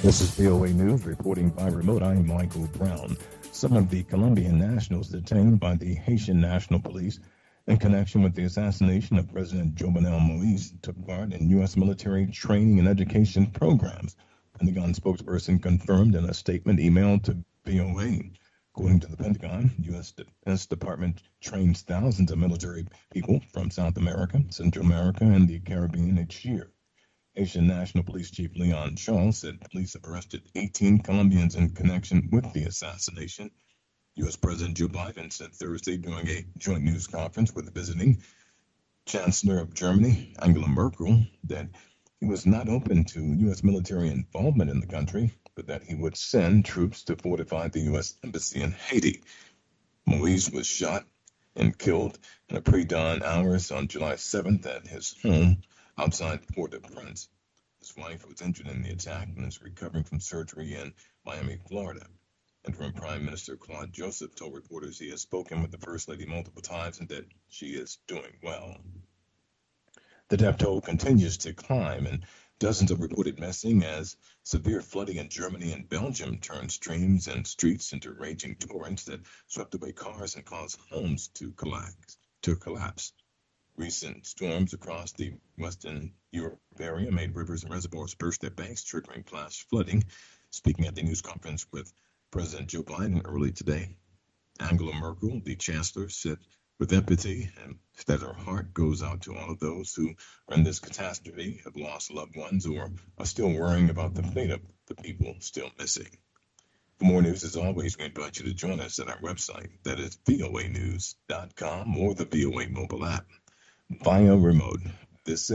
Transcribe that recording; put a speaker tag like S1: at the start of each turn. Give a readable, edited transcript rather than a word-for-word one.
S1: This is VOA News reporting by remote. I'm Michael Brown. Some of the Colombian nationals detained by the Haitian National Police in connection with the assassination of President Jovenel Moise took part in U.S. military training and education programs. Pentagon spokesperson confirmed in a statement emailed to VOA. According to the Pentagon, U.S. Defense Department trains thousands of military people from South America, Central America, and the Caribbean each year. Haitian National Police Chief Leon Charles said police have arrested 18 Colombians in connection with the assassination. U.S. President Joe Biden said Thursday during a joint news conference with the visiting Chancellor of Germany, Angela Merkel, that he was not open to U.S. military involvement in the country, but that he would send troops to fortify the U.S. Embassy in Haiti. Moise was shot and killed in the pre-dawn hours on July 7th at his home outside Port-au-Prince. His wife was injured in the attack and is recovering from surgery in Miami, Florida. Interim Prime Minister Claude Joseph told reporters he has spoken with the First Lady multiple times and that she is doing well. The death toll continues to climb, and dozens are reported missing as severe flooding in Germany and Belgium turned streams and streets into raging torrents that swept away cars and caused homes to collapse. Recent storms across the Western Europe area made rivers and reservoirs burst their banks, triggering flash flooding. Speaking at the news conference with President Joe Biden early today, Angela Merkel, the chancellor, said with empathy and that her heart goes out to all of those who are in this catastrophe, have lost loved ones, or are still worrying about the fate of the people still missing. For more news, as always, we invite you to join us at our website, that is voanews.com, or the VOA mobile app via remote. This